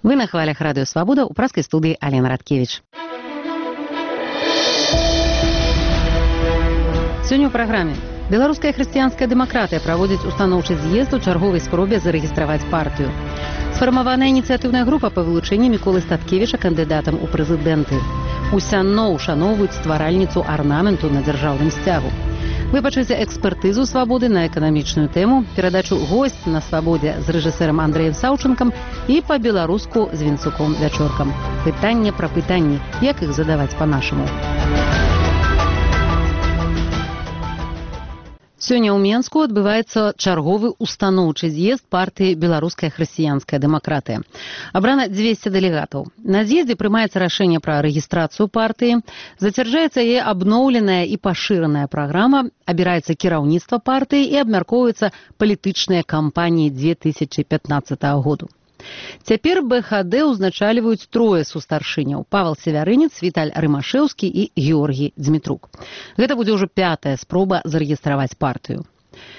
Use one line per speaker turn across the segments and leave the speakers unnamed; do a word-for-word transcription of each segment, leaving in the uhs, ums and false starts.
Вы на хвалях Радыё Свабода, у праскай студыі Алена Радкевіч. Сёння ў праграме. Беларуская хрысціянская дэмакратыя праводзіць устаноўчы з'езд у чарговай спробе зарэгістраваць партыю. Сфармаваная ініцыятыўная група па вылучэнні Міколы Статкевіча кандыдатам у прэзідэнты. У Сянно ушаноўваюць стваральніцу арнаменту на дзяржаўным сцягу. Вы пачуеце экспертызу «Свабоды» на эканамічную тэму, перадачу «Госць на Свабодзе» з рэжысэрам Андрэем Саўчынкам і па-беларуску з Вінцуком Вячоркам. Пытанне пра пытанні, як іх задаваць па-нашаму. Сёння ў Менску адбываецца чарговы устаноўчы з'езд партыі «Беларуская хрысціянская дэмакратыя». Абрана дзвесце дэлегатаў. На з'ездзе прымаецца рашэнне пра рэгістрацыю партыі, зацвярджаецца яе абноўленая і пашыраная праграма, абіраецца кіраўніцтва партыі і абмяркоўваюцца палітычныя кампаніі две тысячы пятнаццатага году. Цяпер БХД узначальваюць трое сустаршыняў – Павел Севярынец, Віталь Рымашэўскі і Георгій Дзмітрук. Гэта будзе ўжо пятая спроба зарэгістраваць партыю.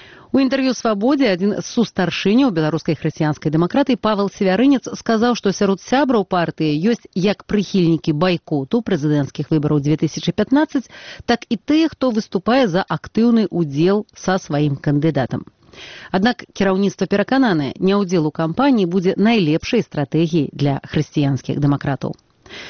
У інтэрв'ю «Свабодзе» адзін з сустаршыняў беларускай хрысціянскай дэмакратыі Павел Севярынец сказаў, што сярод сябраў партыі ёсць як прыхільнікі байкоту прэзідэнцкіх выбараў две тысячы пятнаццаць, так і тыя, хто выступае за актыўны ўдзел са сваім кандыдатам. Аднак кіраўніцтва перакананае, няўдзел у кампаніі будзе найлепшай стратэгіяй для хрысціянскіх дэмакратаў.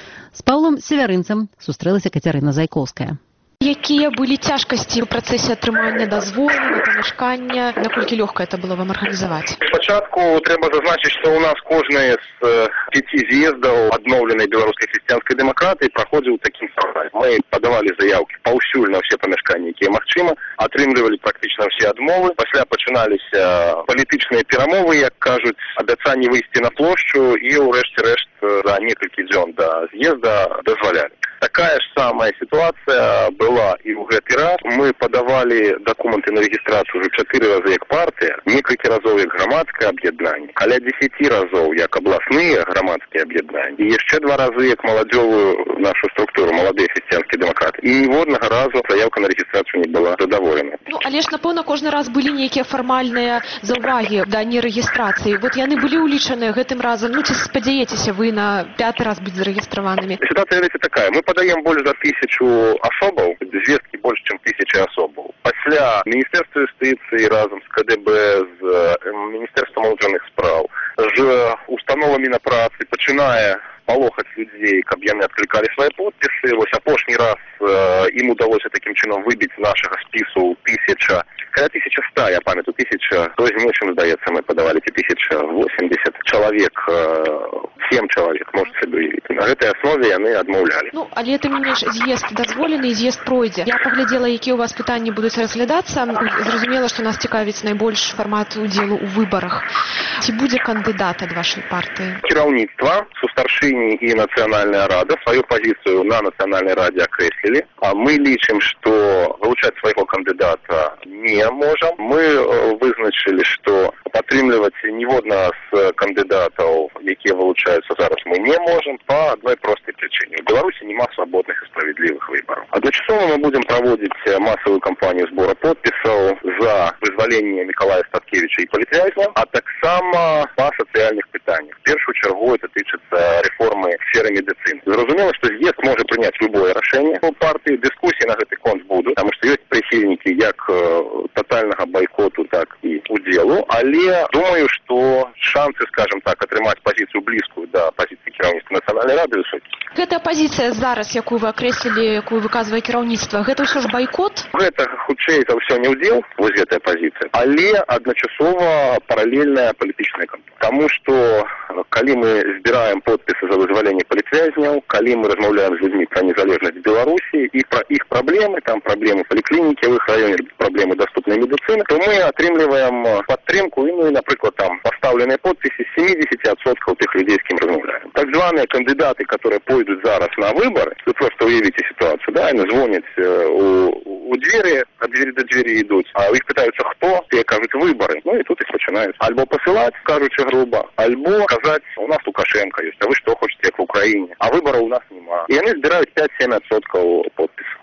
З Паўлом Севярынцам сустрэлася Кацярына Зайкоўская.
Якія былі цяжкасці ў працэсе атрымання дазволу на памяшкання? Наколькі лёгка это было вам арганізаваць?
Спачатку трэба зазначыць, што ў нас кожны з пяці з'ездаў адноўленай беларускай хрысціянскай дэмакратыі праходзіў такім фармаце. Мы падавалі заяўкі паўсюль на ўсе памяшканні, якія магчыма, атрымлівалі практычна ўсе адмовы. Пасля пачыналіся палітычныя перамовы, як кажуць, абяцанні выйсці на плошчу і ўрэшце рэшт за некалькі дзён да з'езда дазвалялі. Такая ж самая ситуация была и в гэты раз. Мы подавали документы на регистрацию уже четыре раза як партия, некалькі разоў як громадское объединение, каля десяти разоў як областные громадские объединения, и еще два раза як молодежную нашу структуру, молодые христианские демократы. И ніводнага разу заявка на регистрацию не была задоволена.
Ну, але ж, напэўна, кожны раз былі нейкія фармальныя заўвагі да нерэгістрацыі. Вот яны былі ўлічаныя гэтым разам. Ну, ці спадзяецеся вы на пяты раз быць зарэгістраванымі?
Ситуация, видите, такая. Мы подаем больше за тысячу особов, звестки больше, чем тысячи особов. Пасля Министерства юстиции разом с КДБ, с Министерством внутренних справ, з установами на працы, пачиная палохаць людзей, каб яны адклікалі свае подпісы. Вось апошні раз э, ім удалося такім чынам выбіць з нашага спісу тысяча, каля тысяча ста, я памятаю, тысяча, то есть ночым, здаецца, мы падавалі ці тысяча восемьдесят чалавек, э, семь чалавек, можете сабе уявіць. На гэтай аснове яны адмаўлялі.
Ну, але тым не менш, з'езд дазволены, з'езд пройдзе. Я паглядзела, якія ў вас пытанні будуць разглядацца. Зразумела, што нас цікавіць найбольш фармат удзелу ў выбарах. Ці будзе кандыдат ад вашай партыі?
Кіраўніцтва, сустаршыні и Национальная Рада свою позицию на Национальной Раде окреслили. А мы лічым, что вылучать своего кандидата не можем. Мы вызначили, что падтрымліваць ніводнага з кандидатов, якія вылучаюцца зараз, мы не можем по одной простой причине. В Беларуси нема свободных и справедливых выборов. Одночасово мы будем проводить массовую кампанию сбора подписов за вызволение Миколая Статкевича и політвязня, а так само по социальных питаниях. В первую чергу это тычыцца реформы в сфере медицины. Зразумела, что з'езд може прыняць любое рашэнне. У партыі дыскусіі на гэты конт будуць, потому что ёсць прыхільнікі як тотальнага байкоту, так і удзелу, але думаю, что шансы, скажем так, атрымаць позицию близкую до позиции кіраўніцтва Национальной Рады высокие.
Гэтая пазіцыя зараз, якую вы акрэслілі, якую выказвае кіраўніцтва, гэта ўсё ж байкот?
Гэта хутчэй за ўсё не ўдзел, вось гэтая пазіцыя, але адначасова паралельная палітычная кампанія. Таму што калі мы збіраем подпісы за вызваленне палітвязняў, калі мы размаўляем з людзьмі пра незалежнасць Беларусі і пра іх праблемы, там праблемы паліклінікі в іх раёне, праблемы даступнай медыцыны, то мы атрымліваем падтрымку і, ну, напрыклад, там пастаўленыя подпісы семьдесят процентов тых людзей, з кім размаўляем. Так званыя кандыдаты, которые пойдут зараз на выборы, вы просто уявите ситуацию, да, они звонят у, у двери, от двери до двери идут, а их пытаются кто, те кажут выборы, ну и тут их начинают альбо посылать, кажучи грубо, альбо сказать, у нас Лукашенко есть, а вы что хотите, как в Украине, а выбора у нас нема. И они собирают пять-семь процентов подписей.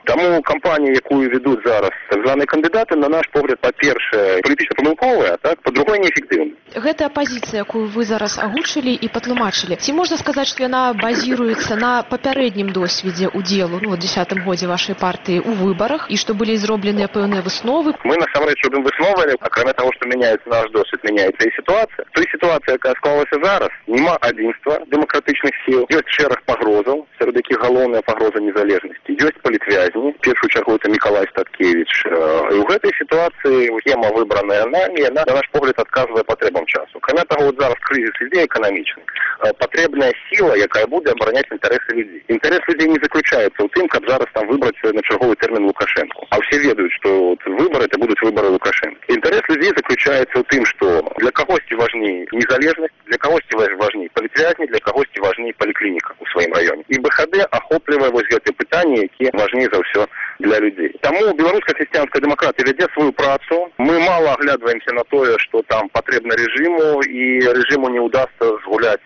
Тому кампанія, яку ведуть зараз так звані кандидати, на наш погляд, по-перше, політично помилкова, а так, по-друге, неэффективна.
Гэта пазіцыя, якую вы зараз агучылі і патлумачылі. Ці можна сказаць, што яна базіруецца на папярэднім досведзе удзелу, ну, у дзесятым годзе вашай партыі ў выбарах, і што былі зробленыя пэўныя высновы?
Мы, насамрэч, робім высновы, акрамя таго, што мяняецца наш досвед, мяняецца і сітуацыя. Той сітуацыя, якая склалася зараз, няма адзінства дэмакратычных сіл, ёсць шэраг пагрозаў, сярод якіх галоўная пагроза незалежнасці, ёсць палітвязні, в першую чаргу это Миколай Статкевич. І ў гэтай сітуацыі схема выбраная нами, яна, на наш погляд, адказвае патрэбам часу. Акрамя таго, вот зараз крызіс ідзе эканамічны. Патрэбная сіла, якая будзе абараняць інтарэсы людзей. Інтарэс людзей не заключаецца ў тым, каб зараз там выбраць на чарговы тэрмін Лукашенко. А ўсе ведаюць, што выборы это будуць выборы Лукашенко. Інтарэс людзей заключаецца ў тым, што для кагосьці важней незалежнасць, для кагосьці важней палітвязні, для кагосьці важней паліклініка ў сваім раёне. І БХД ахоплівае вось гэтыя пытанні, якія важней за ўсё для людей. Таму беларуская хрысціянская дэмакратыя вядзе сваю працу. Мы мала аглядваемся на тое, што там патрэбна рэжыму, і рэжыму не ўдасца згуляць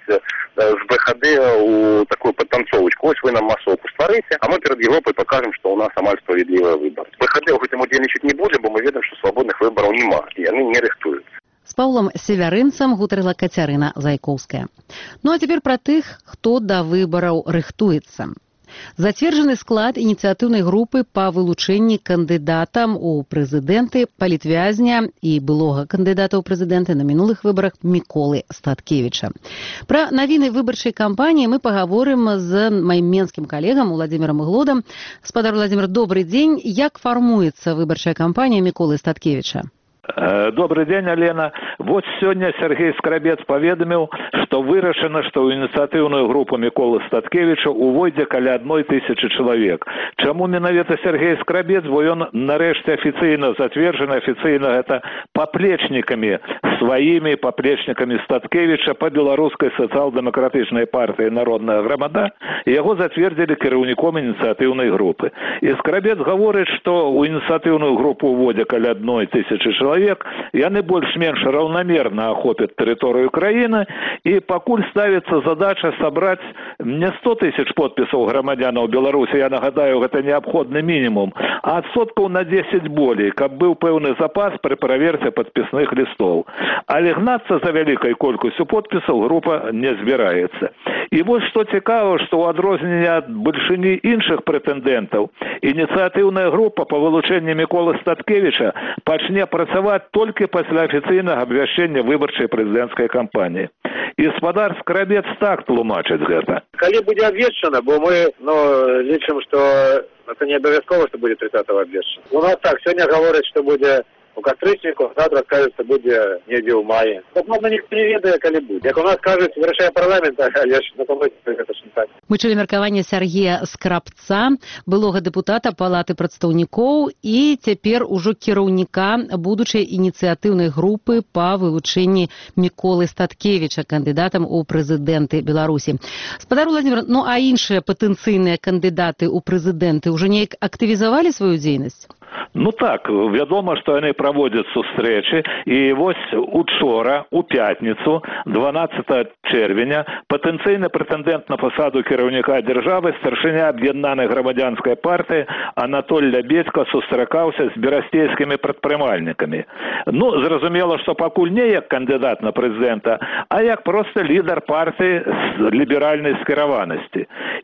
з БХД у такую падтанцовачку. Ось вы нам масоўку стварыце, а мы перад Европай пакажам, што ў нас амаль справядлівыя выбары. БХД ў гэтым удзельнічаць не будзе, бо мы ведаем, што свабодных выбараў няма, і яны не рыхтуюцца.
З Паўлам Севярынцам гутарыла Кацярына Зайкоўская. Ну а цяпер пра тых, хто да выбараў рыхтуецца. Зацверджаны склад ініцыятыўнай групы па вылучэнні кандыдатам у прэзідэнты, палітвязня і былога кандыдата ў прэзідэнты на мінулых выбарах Міколы Статкевіча. Пра навіны выбарчай кампаніі мы пагаворым з маім менскім калегам Уладзімірам Іглодам. Спадар Уладзімір, добрый дзень. Як фармуецца выбарчая кампанія Міколы Статкевіча?
Добрый день, Алена. Вот сегодня Сергей Скрабец поведомил, что вырашено, что у инициативную группу Миколы Статкевича увойдзе каля одной тысячи человек. Чему менавіта Сергей Скрабец, бо он нарэшце официально затвержен, официально это поплечниками, своими поплечниками Статкевича по белорусской социал-демократичной партии «Народная громада», его затвердили кіраўніком инициативной группы. И Скрабец говорит, что у инициативную группу уводя каля одной тысячи человек, яны больш-менш раўнамерна ахопят тэрыторыю краіны, і пакуль ставіцца задача сабраць не сто тысяч подпісаў грамадзянаў Беларусі, я нагадаю, гэта неабходны мінімум, а адсоткаў на дзесяць болей, каб быў пэўны запас пры праверце падпісных лістоў. Але гнацца за вялікай колькасцю подпісаў група не збіраецца. І вось што цікава, што ў адрозненне ад бальшыні іншых прэтэндэнтаў, ініцыятыўная група па вылучэнні Міколы Статкевіча пачне працаваць только пасля афіцыйнага абвяшчэння выбарчай прэзідэнцкай кампаніі. І спадар Скрабец так тлумачыць гэта.
Калі будзе абвешчана, бо мы ну, лічым, што это не абавязкова, што будзе тридцатого абвешчана. У нас так, сёння гавораць, што будзе у кастрычніку, завтра скажуць, што будзе недзе ў маі. Дакладна ніхто не ведае, калі будзе. Як у нас кажуць, вырашае парламент, але ж на памысле гэта ж не так.
Мы чулі меркаванне Сергея Скрабца, былога дэпутата Палаты прадстаўнікоў і цяпер ужо кіраўніка будучай ініцыятыўнай групы па вылучэнні Міколы Статкевіча кандыдатам у прэзідэнты Беларусі. Спадар Уладзімір, ну а іншыя патэнцыйныя кандыдаты ў прэзідэнты ўжо неяк актывізавалі сваю дзейнасць?
Ну так, вядома, што яны праводзяць сустрэчы, і вось учора, у пятніцу, дванаццатага чэрвеня, патэнцыйны прэтэндэнт на пасаду кіраўніка дзяржавы, старшыня аб'яднанай грамадзянскай партыі Анатоль Лябедзька сустракаўся з берасцейскімі прадпрымальнікамі. Ну, зразумела, што пакуль не як кандыдат на прэзідэнта, а як проста лідар партыі з ліберальнай скіраванасці.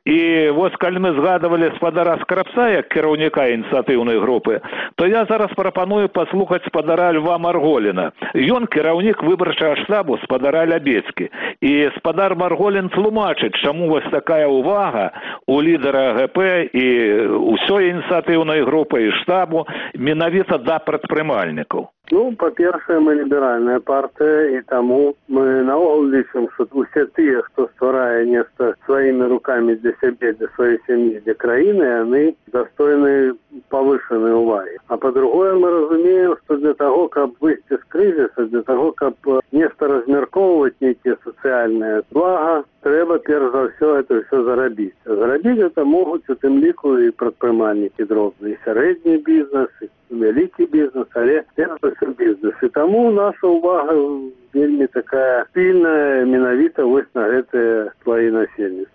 І вось, калі мы згадывалі спадара Скрабца як кіраўніка ініцыятыўнай групы, то я зараз прапаную паслухаць спадара Льва Марголіна. Ён кіраўнік выбарчага штабу спадара Лябедзькі. І спадар Марголін тлумачыць, чаму вось такая ўвага у лідара ГП і ўсёй ініцыятыўнай групы і штабу менавіта да прадпрымальнікаў.
Ну, па-першае, мы ліберальная партыя, і таму мы наогул лічым, што усе тыя, хто стварае нешта сваімі рукамі для сябе, для сваёй сям'і, для краіны, яны дастойны павышанай увагі. А па-другое, мы разумеем, што для таго, каб выйсці з крызіса, для таго, каб нешта размяркоўваць нейкія сацыяльныя блага, трэба перш за ўсё это ўсё зарабіць. А зарабіць это могуць у тым ліку і прадпрымальнікі дробныя, і сярэдні бізнес, і вялікі бізнес, але перш за ўсё бізнес. І таму наша ўвага вельмі такая пільная менавіта вось на гэтае слаі насельніцтва.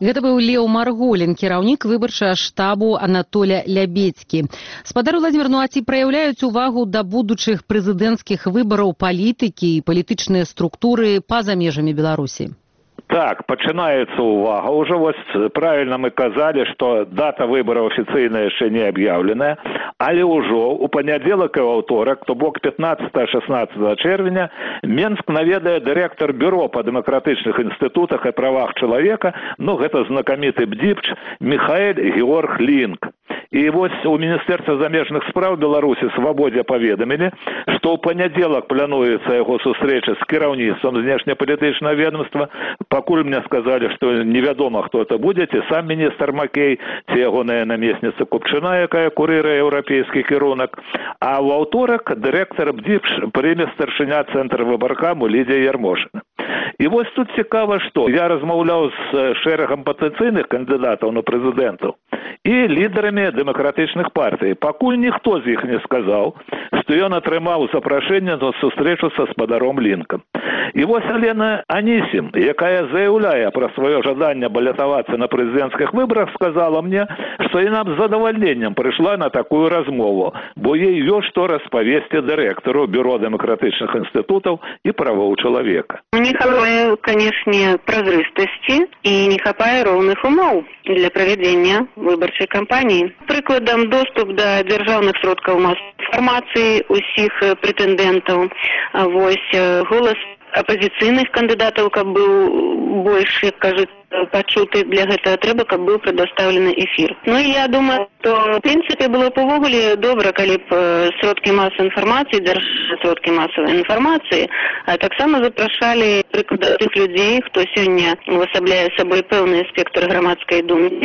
Гэта быў Леў Марголін, кіраўнік выбарчага штабу Анатоля Лябедзькі. Спадар Владзімір, ну а ці праяўляюць увагу да будучых прэзідэнцкіх выбараў палітыкі і палітычныя структуры па-за межамі Беларусі?
Так, пачынаецца ўвага. Уже вось правільна мы казалі, што дата выбараў афіцыйна яшчэ не аб'яўленая, але ўжо у панядзелак і аўторак, то бок пятнаццатага-шаснаццатага чэрвеня, Менск наведае дырэктар бюро па дэмакратычных інстытутах і правах чалавека, ну гэта знакаміты бдзіпч Міхаэль Георг Лінк. І вось у Міністэрства замежных спраў Беларусі Свабодзе паведамілі, што ў панядзелак плануецца яго сустрэча з кіраўніцтвам знешнепалітычнага ведомства. Пакуль мне сказалі, што невядома, хто это будзе, ці сам міністр Макей, ці ягоная намесніца Купчына, якая курыруе еўрапейскі кірунак. А ў аўторак дырэктар бдзіпч прыме старшыня цэнтра выбаркаму Лідзія Ярмошына. І вось тут цікава, што я размаўляў з шэрагам патэнцыйных кандыдатаў на прэзідэнтаў і лідарамі дэмакратычных партый. Пакуль ніхто з іх не сказаў, што ён атрымаў запрашэнне на сустрэчу са спадаром Лінкам. І вось Алена Анісім, якая заяўляе пра сваё жаданне балятавацца на прэзідэнцкіх выбарах, сказала мне, што яна з задавальненнем прыйшла на такую размову, бо ей ёсць што распавесці дырэктару бюро дэмакратычных інстытутаў і правоў чалавека.
Не хапае, канешне, празрыстасці і не хапае роўных умоў для правядзення выбарчай кампаніі. Прыкладам, доступ да дзяржаўных сродкаў масавай інфармацыі усіх прэтэндэнтаў. Вось голас апазіцыйных кандыдатаў, каб быў больш, як кажуць, пачуты, для гэтага трэба, каб быў прадастаўлены эфір. Ну і я думаю, што, в прынцыпе, было б увогуле добра, калі б сродкі масавай інфармацыі, дзяржаўныя сродкі масавай інфармацыі, а таксама запрашалі, прыклад, тых людзей, хто сёння увасабляе сабой пэўны спектр грамадскай думкі,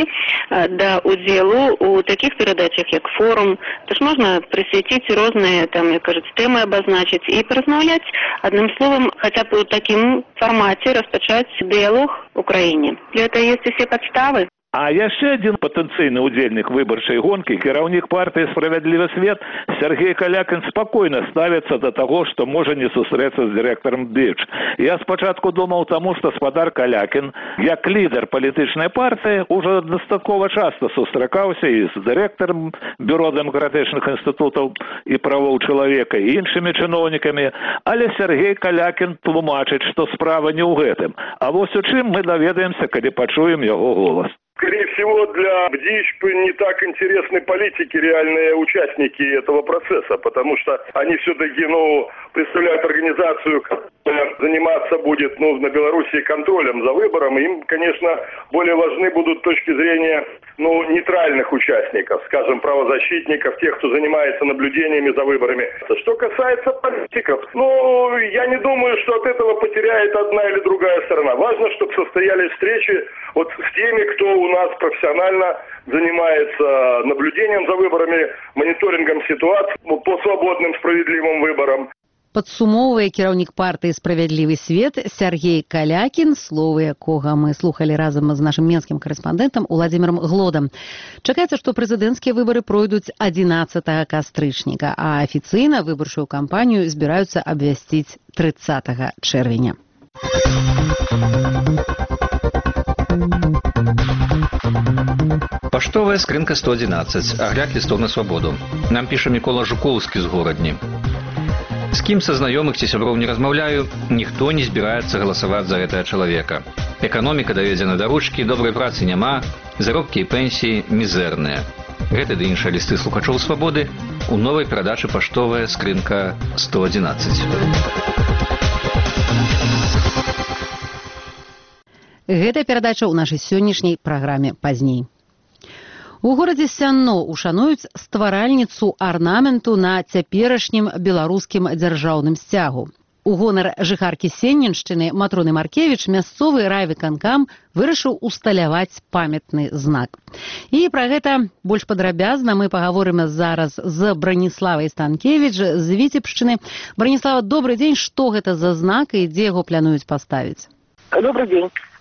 да удзелу у такіх перадачах, як форум. Тож можна прысвяціць розныя, там, як кажуць, тэмы абазначыць і паразмаўляць, адным словам, хаця б у такім фармаце распачаць дыялог у краіне. Для этого есть все подставы.
А яшчэ адзін патэнцыйны ўдзельнік выбарчай гонкі, кіраўнік партыі «Справядлівы свет» Сергей Калякін спакойна ставіцца да таго, што можа не сустрэцца з дырэктарам бдзіпч. Я спачатку думаў таму, што спадар Калякін, як лідар палітычнай партыі, ужо дастаткова часта сустракаўся і з дырэктарам бюро дэмакратычных інстытутаў і правоў чалавека і іншымі чыноўнікамі, але Сергей Калякін тлумачыць, што справа не ў гэтым. А вось у чым мы даведаемся, калі пачуем яго голас.
Скорее всего, для бдзіпч не так интересны политики, реальные участники этого процесса, потому что они все-таки, ну, представляют организацию, которая заниматься будет, ну, на Белоруссии контролем за выбором. Им, конечно, более важны будут точки зрения, ну, нейтральных участников, скажем, правозащитников, тех, кто занимается наблюдениями за выборами. Что касается политиков, ну, я не думаю, что от этого потеряет одна или другая сторона. Важно, чтобы состоялись встречи вот с теми, кто у нас профессионально занимается наблюдением за выборами, мониторингом ситуации по свободным, справедливым выборам.
Падсумоўвае кіраўнік партыі «Справядлівы свет» Сергей Калякін, словы якога мы слухалі разам з нашым менскім карэспандэнтам Уладзімірам Глодам. Чакаецца, што прэзідэнцкія выбары пройдуць адзінаццатага кастрычніка, а афіцыйна выбарчую кампанію збіраюцца абвясціць трыццатага чэрвеня.
Паштовая скрынка сто адзінаццаць. Агляд лістоў на свабоду. Нам піша Мікола Жукоўскі з горадні. З кім са знаёмых ці сяброў не размаўляю, ніхто не збіраецца галасаваць за гэтага чалавека. Эканоміка даведзена да ручкі, добрай працы няма, заробкі і пенсіі мізэрныя. Гэты ды іншыя лісты слухачоў свабоды у новай перадачы «Паштовая скрынка сто адзінаццаць».
Гэта перадача ў нашай сённяшняй праграме пазней. У горадзе Сянно ушануюць стваральніцу арнаменту на цяперашнім беларускім дзяржаўным сцягу. У гонар жыхаркі Сенненшчыны Матроны Маркевіч мясцовы райвыканкам вырашыў усталяваць памятны знак. І пра гэта больш падрабязна мы пагаворым зараз з Браніславай Станкевіч з Віцебшчыны. Браніслава, добры дзень, што гэта за знак і дзе яго плануюць паставіць?
Добрый день.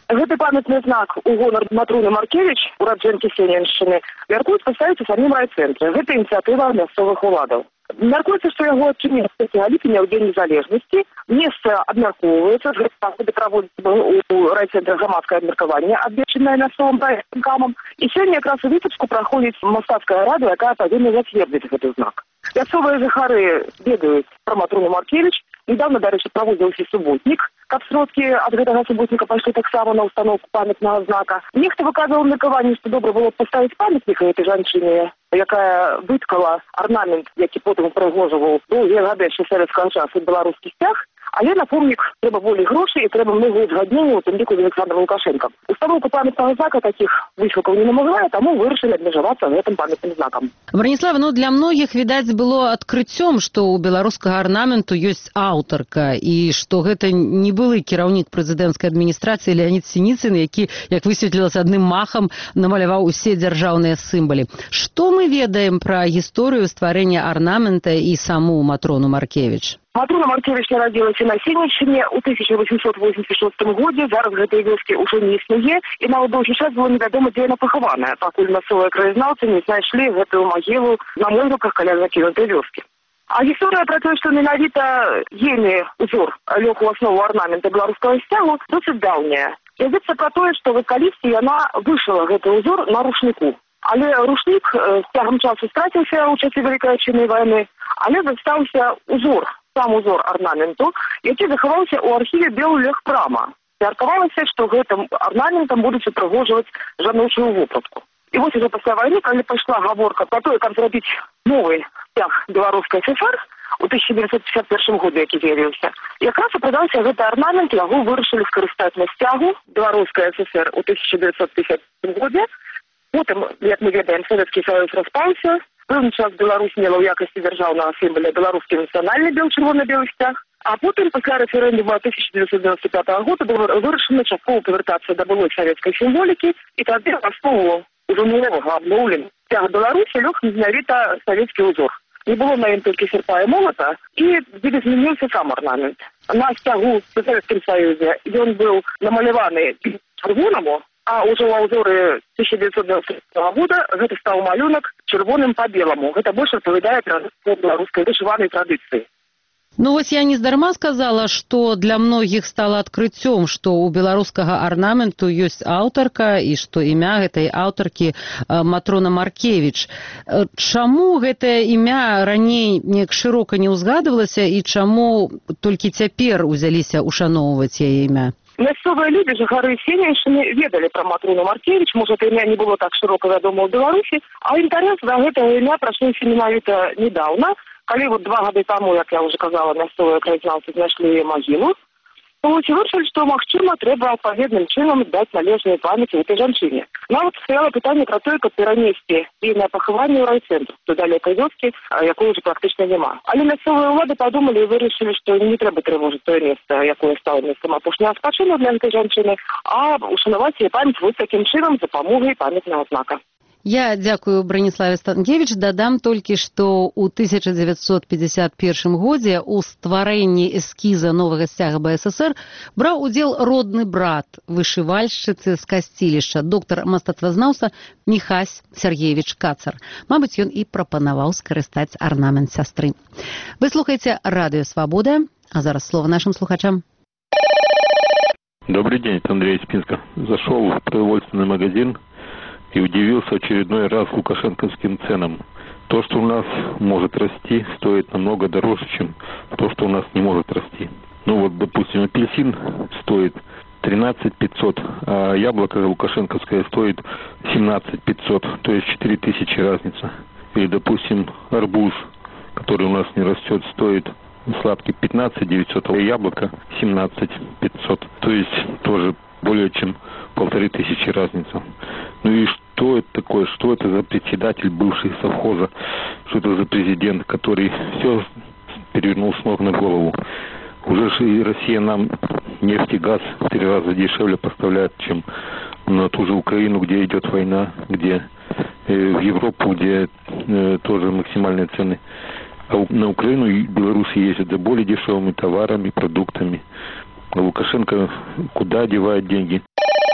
Гэты памятны знак у гонар Матруны Маркевіч, ураджэнкі Сененшчыны, мяркуюць паставіць у самім райцэнтры. Гэта ініцыятыва мясцовых уладаў. Мяркуецца, што яго адчыняць трэцяга ліпеня ў дзень незалежнасці. Месца абмяркоўваецца, гэта будзе праводзіцца у райцэнтры грамадскае абмеркаванне, абвешчанае мясцовым выканкамам. І сёння якраз у Віцебску праходзіць мастацкая рада, якая павінна зацвердзіць гэты знак. Мясцовыя жыхары ведаюць пра Матруну Маркевіч. Недавно, дарэчы, праводзіўся суботнік, каб сродкі ад гэтага суботніка пайшлі таксама на ўстаноўку памятнага знака. Нехта выказваў меркаванне, што добра было б паставіць памятнік гэтай жанчыне, якая выткала арнамент, які потым упрыгожваў доўгія гады яшчэ савецкага часу беларускі сцяг. Але на помнік трэба болей грошай і трэба многа узгаднення, у тым ліку з Александром Лукашенком. Установка памятнага знака такіх высілкаў не намагае, таму вырашылі абмежавацца гэтым памятным знакам.
Браніслава, ну для многіх, відаць, было адкрыццём, што ў беларускага арнаменту ёсць аўтарка і што гэта не былы кіраўнік прэзідэнцкай адміністрацыі Леонід Сініцын, які, як высветлілася, адным махам намаляваў усе дзяржаўныя сімвалы. Што мы ведаем пра гісторыю стварэння арнамента і саму Матрону Маркевіч?
Матруна Маркевіч нарадзілася на Сенеччыне ў тысяча восемьсот восемьдесят шостым годзе. Зараз гэтай вёскі ўжо не існуе, і нават доўгі час было невядома, дзе яна пахаваная, пакуль мясцовыя краязнаўцы не знайшлі гэтую магілу на могілках каля закінутай вёскі. А гісторыя пра тое, што менавіта ейны ўзор лёг у аснову арнамента беларускага сцягу, досыць даўняя. Ядзецца пра тое, што калісьці яна вышыла гэты ўзор на рушніку. Але рушнік з цягам часу страціўся ў часе Вялікай Адчыннай вайны, але застаўся ўзор, сам узор арнаменту, які захаваўся ў архіве Беллегпрама. Мяркавалася, што гэтым арнаментам будуць упрыгожваць жаночую вопратку. І вось ужо пасля вайны, калі пайшла гаворка пра тое, каб зрабіць новы сцяг Беларускай ССР у тысяча девятьсот пятьдесят первом годзе, які з'явіўся, якраз апраўдаўся гэты арнамент, яго вырашылі скарыстаць на сцягу Беларускай ССР у тысяча девятьсот пятьдесят первом годзе. Потым, як мы ведаем, Савецкі Саюз распаўся. Пэўны час Беларусь мела ў якасці дзяржаўнага сімваля беларускі нацыянальны бел, чырвона-белы сцяг. А потым, пасля рэферэндума тысяча девятьсот девяносто пятого года, было вырашана часткова павяртацца да былой савецкай сімволікі, і тады ў аснову ўжо новага абноўлення сцяга Беларусі лёг менавіта савецкі ўзор. Не было на ім толькі серпа і молата, і відазмяніўся сам арнамент. На сцягу ў Савецкім Саюзе ён быў намаляваны чырвонаму, а ўжо ў ўзоры тысяча девятьсот девяносто пятого года гэта стаў малюнак чырвоным па беламу. Гэта больш адпавядае беларускай вышыванай традыцыі.
Ну вось я нездарма сказала, што для многіх стала адкрыццём, што ў беларускага арнаменту ёсць аўтарка і што імя гэтай аўтаркі Матрона Маркевіч. Чаму гэтае імя раней неяк шырока не ўзгадывалася і чаму толькі цяпер узяліся ушаноўваць яе імя?
Мясцовыя людзі, жыхары Сененшчыны, ведалі пра Матруну Маркевіч, можа, гэта імя не было так шырока вядома ў Беларусі, а інтарэс да гэтага імя прачнуўся менавіта недаўна, калі вот два гады таму, як я ўжо казала, мясцовыя краязнаўцы знайшлі магілу, то вырашылі, што, магчыма, трэба адпаведным чынам даць належную памяць гэтай жанчыне. Нават стаяла пытанне пра тое, каб перанесці ейнае пахаванне ў райцэнтр до далёкай вёскі, якой ўжо практычна няма. Але мясцовыя ўлады падумалі і вырашылі, што не трэба трывожыць тое месца, якое стала месцам апошняга спачыну для гэтай жанчыны, а ушанаваць яе памяць вось такім чынам з дапамогай памятнага знака.
Я дзякую Браніславе Станкевіч. Дадам толькі, што ў тысяча девятьсот пятьдесят первом годзе ў стварэнні эскіза новага сцяга БССР браў удзел родны брат вышывальшчыцы з Касцілішча, доктар мастацтвазнаўца Міхась Сергеевич Кацар. Мабыць, ён і прапанаваў скарыстаць арнамент сястры. Вы слухаеце Радыё Свабода, а зараз слова нашим слухачам.
Добрый день, это Андрей Спинска. Зашел в продовольственный магазин и удивился очередной раз лукашенковским ценам. То, что у нас может расти, стоит намного дороже, чем то, что у нас не может расти. Ну вот, допустим, апельсин стоит тринадцать пятьсот, а яблоко лукашенковское стоит семнадцать пятьсот, то есть четыре тысячи разница. Или, допустим, арбуз, который у нас не растет, стоит сладкий пятнадцать девятьсот, а яблоко семнадцать пятьсот, то есть тоже более чем полторы тысячи разница. Ну и что это такое? Что это за председатель бывший совхоза? Что это за президент, который все перевернул с ног на голову? Уже же и Россия нам нефть и газ в три раза дешевле поставляет, чем на ту же Украину, где идет война, где э, в Европу, где э, тоже максимальные цены. А на Украину и Беларусь ездят за более дешевыми товарами, продуктами. А Лукашенко куда девает деньги?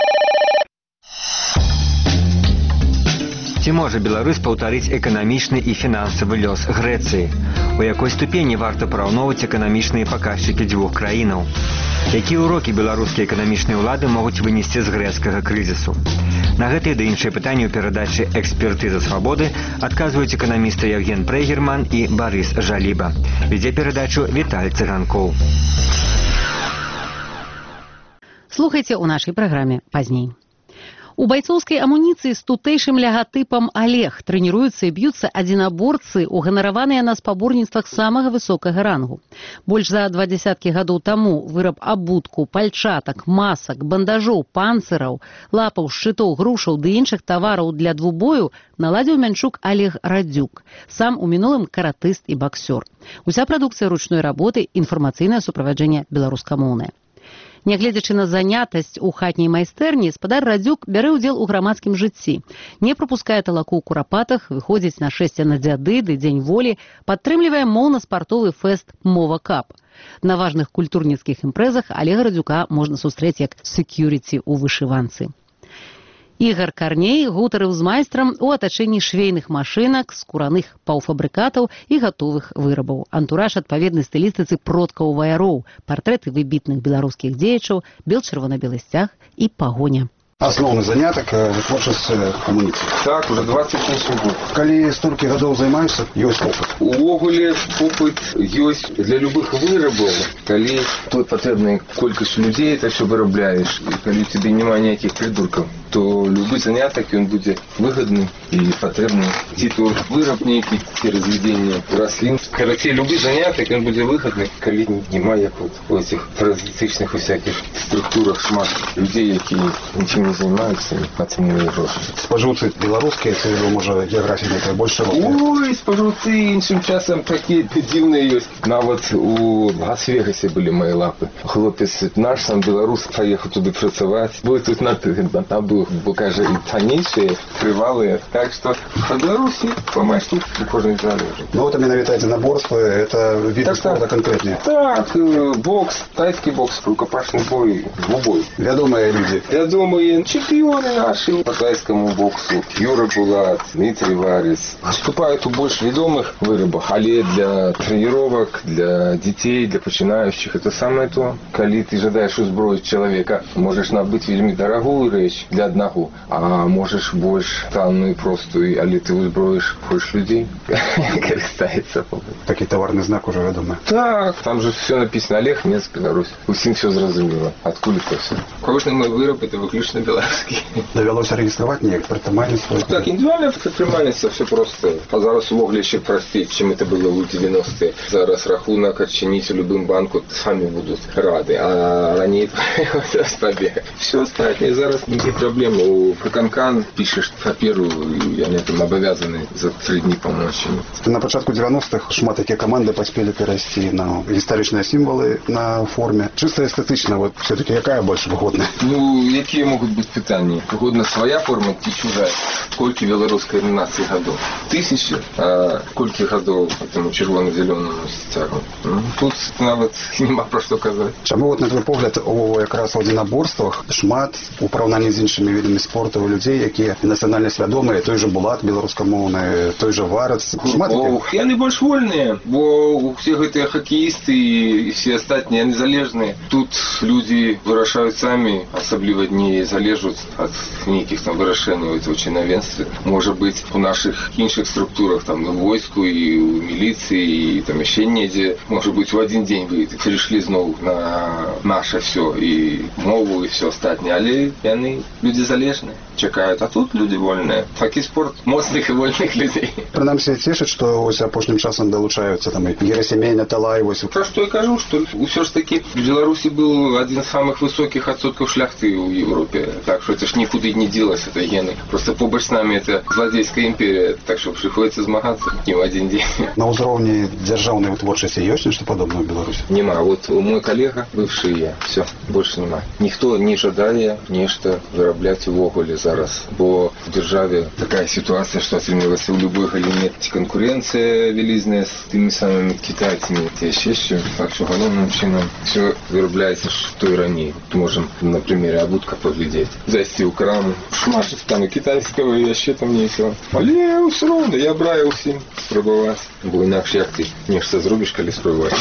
Ці можа Беларусь паўтарыць эканамічны і фінансавы лёс Грэцыі? У якой ступені варта параўноўваць эканамічныя паказчыкі дзвюх краінаў? Якія ўрокі беларускія эканамічныя ўлады могуць вынесці з грэцкага крызісу? На гэтыя ды іншыя пытанні ў перадачы «Экспертыза свабоды» адказваюць эканамісты Евген Прейгерман і Барыс Жаліба. Вядзе перадачу Віталь Цыганкоў.
Слухайце ў нашай праграме пазней. У байцоўскай амуніцыі з тутэйшым лягатыпам «Олег» трэніруюцца і б'юцца адзінаборцы, уганараваныя на спаборніцтвах самага высокага рангу. Больш за два дзясяткі гадоў таму выраб абутку, пальчатак, масак, бандажоў, панцыраў, лапаў, шчытоў, грушаў ды іншых тавараў для двубою наладзіў мянчук Олег Радзюк, сам у мінулым каратыст і баксёр. Уся прадукцыя ручной работы, інфармацыйнае суправаджэнне беларускамоўнае. Нягледзячы на занятасць у хатняй майстэрні, спадар Радзюк бярэ ўдзел у грамадскім жыцці. Не прапускае талаку ў курапатах, выходзіць на шэсце на дзяды ды дзень волі, падтрымлівае моўна-спартовы фэст «Мова Кап». На важных культурніцкіх імпрэзах Олега Радзюка можна сустрэць як секьюріці ў вышыванцы. Ігар Карней гутарыў з майстрам у атачэнні швейных машынак, скураных паўфабрыкатаў і гатовых вырабаў. Антураж адпаведны стылістыцы продкаў ваяроў, партрэты выбітных беларускіх дзеячаў, бел-чырвона-белы сцяг і пагоня.
Асноўны занятак творчасць амуніцыі.
Так, уже двадцать восемь год.
Калі столькі гадоў займаешься, ёсць опыт.
Увогуле опыт ёсць для любых вырабаў. Калі тут патрэбная колькасць людзей, это все вырабляеш. І калі тебе няма ніякіх придуркаў, то любы занятак ён будзе выгадны і патрэбны. Ці то выраб нейкі, ці разведзенне раслін. Карацей, любы занятак ён будзе выгадны, калі няма як вот у этих паразітычных усякіх структурах шмат людзей, якія нічым не занимаются, оценивая гроши.
Споживцы белорусские, це, може, географія некая больш широка?
Ой, споживцы іншим часом такі дивные есть. Нават у Лас-Вегасе были мои лапы. Хлопец наш, сам белорус, поехал туда працевать. Был тут на там был, каже, и тонейшие, кривалые. Так что по Беларуси, по моей штуке, кожен залежит.
Ну вот именно витаете наборство, это вид так, спорта конкретнее.
Так, бокс, тайский бокс, рукопашный бой, двубой.
Вядомые люди.
Вядомые чемпионы наши по тайскому боксу. Юра Булат, Дмитрий Варис. Выступают у больше ведомых вырабах, але для тренировок, для детей, для починающих. Это самое то. Коли ты жадаешь узброить человека, можешь набыть вельми дорогую речь для одного, а можешь больше танную и простую, але ты узброишь больше людей. Користается.
Такий товарный знак уже ведомый.
Так, там же все написано. Олег, Минск, Беларусь. Усім все зрозуміло. Откуда это все? Кожний мой выраб это выключно белорусский.
Довелося реєструвати ніяк предпринимательство?
Так, індивідуальне предпринимательство все просто. А зараз увогуле ще простіше, чим це було у девяностые. Зараз рахунок відчинити любим банку, самі будуть раді. А раніше побіг. Все остальне. Зараз ніякі проблеми. У Приканкан пишеш паперу, і вони там обов'язані за три дні помочь.
На початку девяностых шмат такі команди поспіли перейти на історичні символи на формі. Чисто естетично, вот все-таки яка більш вигодна?
Ну, які можуть бути питання? Вигодна своя форма чи чужая? Скільки білоруської нації годов? Тисячі, а скільки годов этому червоно-зеленому стягу? Ну, тут навіть нема про що казати.
Чому, от, на твій погляд, у якраз у одиноборствах шмат у порівнянні з іншими видами спорту у людей, які національно свідомі, той же Булат білоруськомовний, той же Варец. Шмат
таких? Яны больш вольныя, бо усе гэтыя хакеісты і все астатнія незалежныя. Тут люди вырашаюць самі, асабліва не залежаць ад нейкіх там вырашэнняў этого чынавенства. Можа быць, у наших іншых структурах, там, у войску і у міліцыі, і там яшчэ недзе, можа быць, у один день вы прыйшлі зноў на наше все, і мову, і все астатняе, але яны люди залежныя, чакаюць, а тут люди вольныя. Такі спорт моцных і вольных людей.
Прынамсі цешыць, што ось апошнім часам далучаюцца там і Герасимей, Талай, вось.
Пра што я кажу, што ўсё ж такі в Беларусі был один з самых высоких адсоткаў шляхты ў Европе. Так что это ж никуда не делось, это гены. Просто побач с нами это злодейская империя, так что приходится змагаться не в один день.
На ўзроўні дзяржаўнай вытворчасці ёсць нешта падобнае ў Беларусі?
Нема. Вот мой коллега, бывший я, все, больше нема. Ніхто не жадае нешта вырабляць увогуле зараз, бо в державе такая ситуация, что оценивается в любой галине конкуренция велизная с теми самыми китайцами, те еще. Так что главным чином все вырабляется, что и ранее. Можем на примере обутка поглядеть. посидеть, зайти в краму. Шмашить там и китайского, и вообще там нечего. Але все равно, я браю всем спробовать. Бо інакше як ти нешта зробиш, коли спробувати.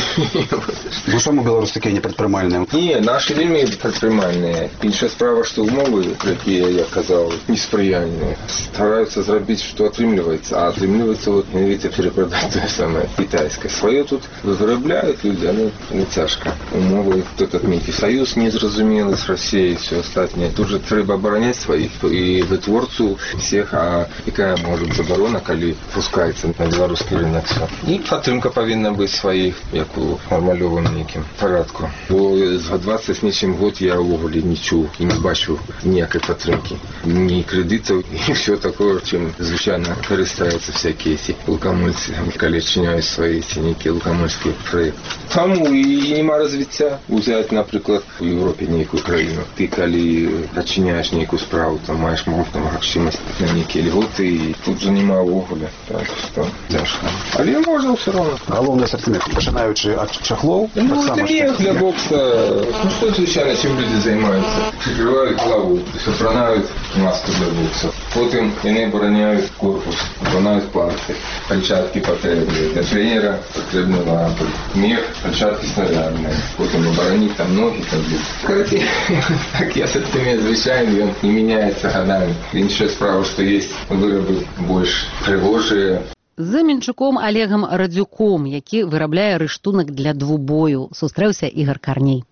Ну чому білоруси такі непредприймальні?
Ні, наші вельми предприймальні. Інша справа, що умови, які я казав, несприяльні. Стараються зробити, що отримлюється, а отримлюється, от, не видите, перепродати те саме китайське. Своє тут виробляють люди, але не тяжко. Умови, тут отметив, союз незрозумілий з Росією і все остальне. Тут же треба обороняти своїх і витворцю всіх, а яка може заборона, коли пускається на білоруський ринок. І підтримка повинна бути своїх, як у нормальовому неким порядку. Бо за двадцять з нічим год я увогулі не чув і не бачу ніякої підтримки. Ні кредитів, і все такого, чим, звичайно, користаються всякі ці лукомольці, коли чиняють свої цініки лукомольські проєкти. Тому і нема розвиття. Взяти, наприклад, у Європі ніяку країну. Ти, коли починяєш ніяку справу, там маєш можливість на ніякі льготи, і тут же нема увогулі. Так що тяжко. Але можна все одно.
Головний асортимент, починаючи від чахлов.
Ну, це мех для бокса. Ну, що, звичайно, чим люди займаються? Прикривають голову, сопранають маску для бокса. Потім вони обороняють корпус, обороняють пласти. Перчатки потрібні. Для тренера потрібні лампи. Мех, перчатки снарядні. Потім оборонити там ноги, там бік. Короче, такий асортимент, звичайно, він не міняється годами. Інша справа, що є вироби більш пригожі.
З Мінчуком Олегом Радзюком, які виробляє рыштунак для двубою, сустрэўся Ігор Карней.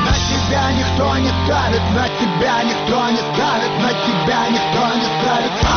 На тебя никто не ставит, на тебя никто не ставит.